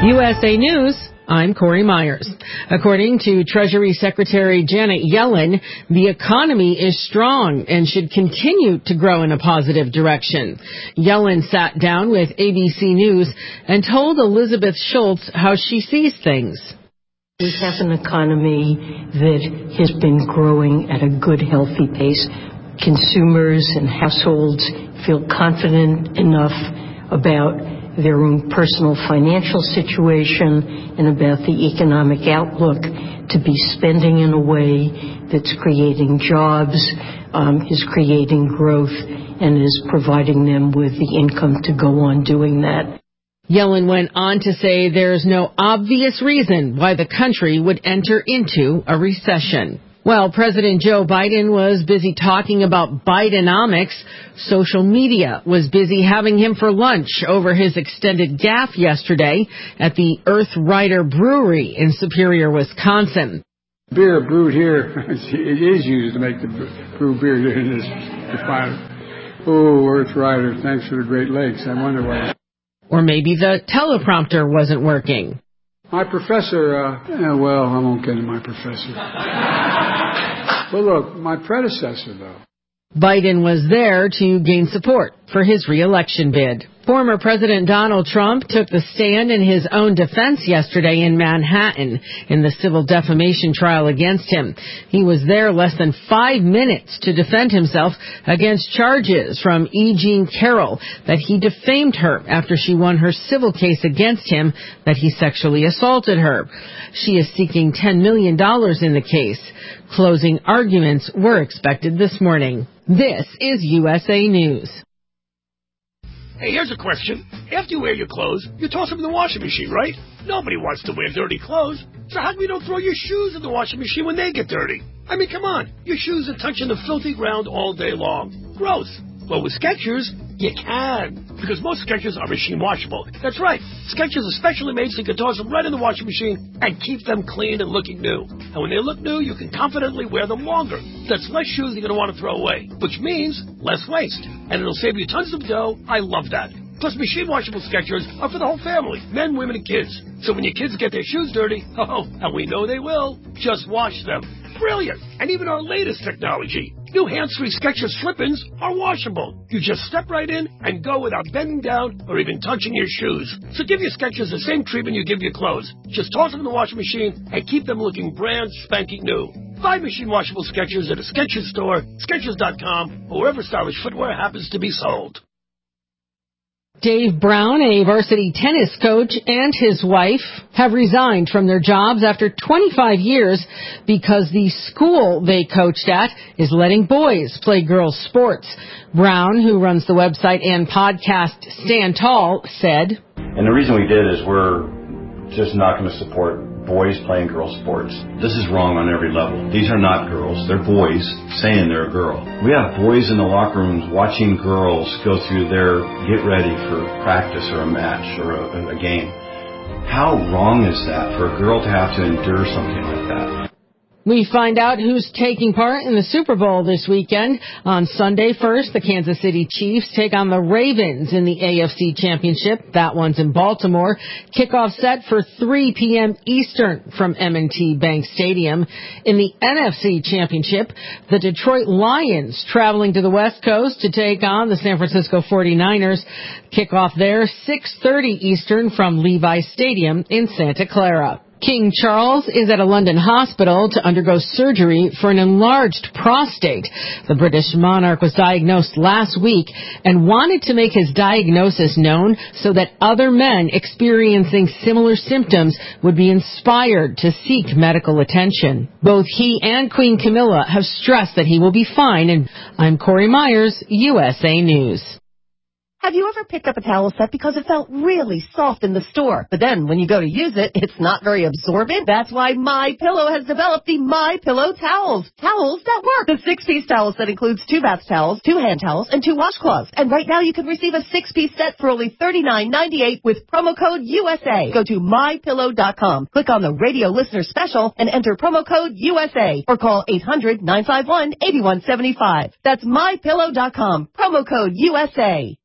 USA News, I'm Corey Myers. According to Treasury Secretary Janet Yellen, the economy is strong and should continue to grow in a positive direction. Yellen sat down with ABC News and told Elizabeth Schultz how she sees things. We have an economy that has been growing at a good, healthy pace. Consumers and households feel confident enough about their own personal financial situation and about the economic outlook to be spending in a way that's creating jobs, is creating growth, and is providing them with the income to go on doing that. Yellen went on to say there's no obvious reason why the country would enter into a recession. While President Joe Biden was busy talking about Bidenomics, social media was busy having him for lunch over his extended gaffe yesterday at the Earth Rider Brewery in Superior, Wisconsin. Beer brewed here, it is used to make the brew beer in this refinery. Oh, Earth Rider, thanks for the Great Lakes. I wonder why. Or maybe the teleprompter wasn't working. My professor, well, I won't get into my professor. Well, look, my predecessor, though. Biden was there to gain support for his re-election bid. Former President Donald Trump took the stand in his own defense yesterday in Manhattan in the civil defamation trial against him. He was there less than 5 minutes to defend himself against charges from E. Jean Carroll that he defamed her after she won her civil case against him that he sexually assaulted her. She is seeking $10 million in the case. Closing arguments were expected this morning. This is USA News. Hey, here's a question. After you wear your clothes, you toss them in the washing machine, right? Nobody wants to wear dirty clothes. So how come you don't throw your shoes in the washing machine when they get dirty? I mean, come on. Your shoes are touching the filthy ground all day long. Gross. Well, with Skechers, you can. Because most Skechers are machine washable. That's right. Skechers are specially made so you can toss them right in the washing machine and keep them clean and looking new. And when they look new, you can confidently wear them longer. That's less shoes you're going to want to throw away, which means less waste. And it'll save you tons of dough. I love that. Plus, machine washable Skechers are for the whole family, men, women, and kids. So when your kids get their shoes dirty, and we know they will, just wash them. Brilliant. And even our latest technology, new hands-free Skechers slip-ins are washable. You just step right in and go without bending down or even touching your shoes. So give your Skechers the same treatment you give your clothes. Just toss them in the washing machine and keep them looking brand spanking new. Buy machine washable Skechers at a Skechers store, Skechers.com, or wherever stylish footwear happens to be sold. Dave Brown, a varsity tennis coach, and his wife have resigned from their jobs after 25 years because the school they coached at is letting boys play girls' sports. Brown, who runs the website and podcast Stand Tall, said, And the reason we did is we're just not going to support boys playing girls' sports. This is wrong on every level. These are not girls. They're boys saying they're a girl. We have boys in the locker rooms watching girls go through their get ready for practice or a match or a game. How wrong is that for a girl to have to endure something like that? We find out who's taking part in the Super Bowl this weekend. On Sunday first, the Kansas City Chiefs take on the Ravens in the AFC Championship. That one's in Baltimore. Kickoff set for 3 p.m. Eastern from M&T Bank Stadium. In the NFC Championship, the Detroit Lions traveling to the West Coast to take on the San Francisco 49ers. Kickoff there, 6:30 Eastern from Levi Stadium in Santa Clara. King Charles is at a London hospital to undergo surgery for an enlarged prostate. The British monarch was diagnosed last week and wanted to make his diagnosis known so that other men experiencing similar symptoms would be inspired to seek medical attention. Both he and Queen Camilla have stressed that he will be fine. And I'm Corey Myers, USA News. Have you ever picked up a towel set because it felt really soft in the store, but then when you go to use it, it's not very absorbent? That's why MyPillow has developed the MyPillow towels. Towels that work. The 6-piece towel set includes 2 bath towels, 2 hand towels, and 2 washcloths. And right now you can receive a 6-piece set for only $39.98 with promo code USA. Go to MyPillow.com, click on the radio listener special, and enter promo code USA, or call 800-951-8175. That's MyPillow.com, promo code USA.